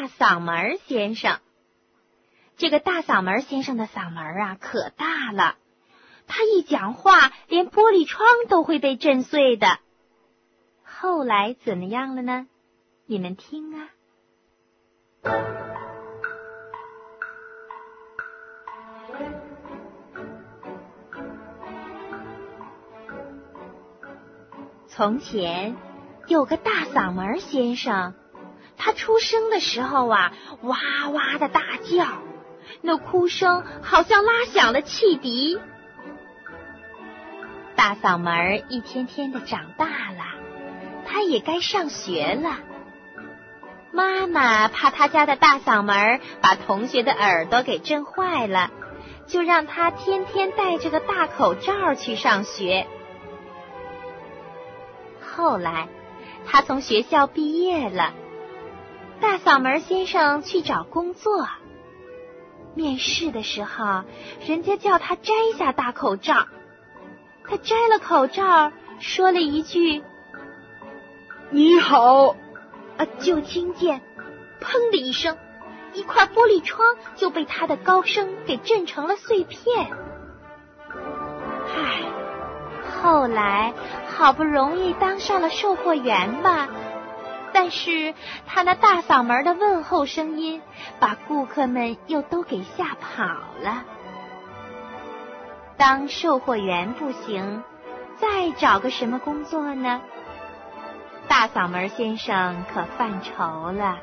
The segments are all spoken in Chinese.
大嗓门先生。这个大嗓门先生的嗓门啊，可大了，他一讲话，连玻璃窗都会被震碎的。后来怎么样了呢？你们听啊。从前有个大嗓门先生，他出生的时候啊，哇哇的大叫，那哭声好像拉响了汽笛。大嗓门一天天的长大了，他也该上学了。妈妈怕他家的大嗓门把同学的耳朵给震坏了，就让他天天戴着个大口罩去上学。后来他从学校毕业了，大嗓门先生去找工作。面试的时候，人家叫他摘下大口罩，他摘了口罩，说了一句你好， 就听见砰的一声，一块玻璃窗就被他的高声给震成了碎片。后来好不容易当上了售货员吧，但是他那大嗓门的问候声音把顾客们又都给吓跑了。当售货员不行，再找个什么工作呢？大嗓门先生可犯愁了。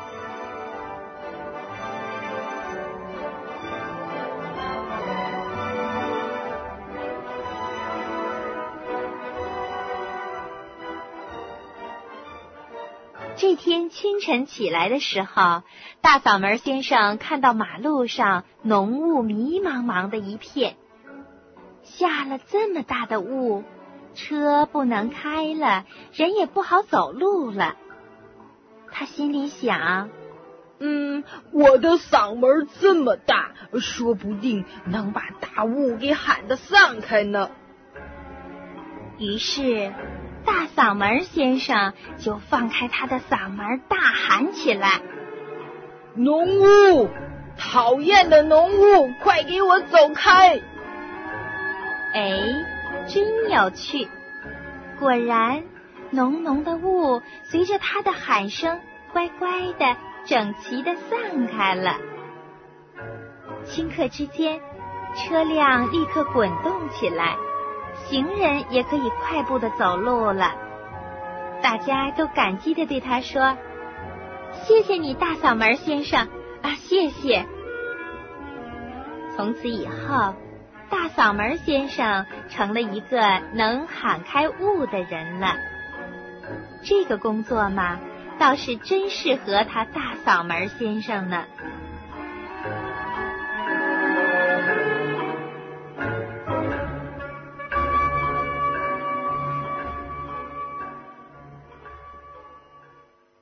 这天清晨起来的时候，大嗓门先生看到马路上浓雾迷茫茫的一片，下了这么大的雾，车不能开了，人也不好走路了。他心里想， 我的嗓门这么大，说不定能把大雾给喊得散开呢。 于是大嗓门先生就放开他的嗓门大喊起来， 浓雾，讨厌的浓雾，快给我走开！ 真有趣，果然浓浓的雾随着他的喊声乖乖的整齐的散开了。顷刻之间，车辆立刻滚动起来，行人也可以快步的走路了。大家都感激地对他说，谢谢你大嗓门先生谢谢。从此以后，大嗓门先生成了一个能喊开雾的人了。这个工作嘛，倒是真适合他大嗓门先生呢。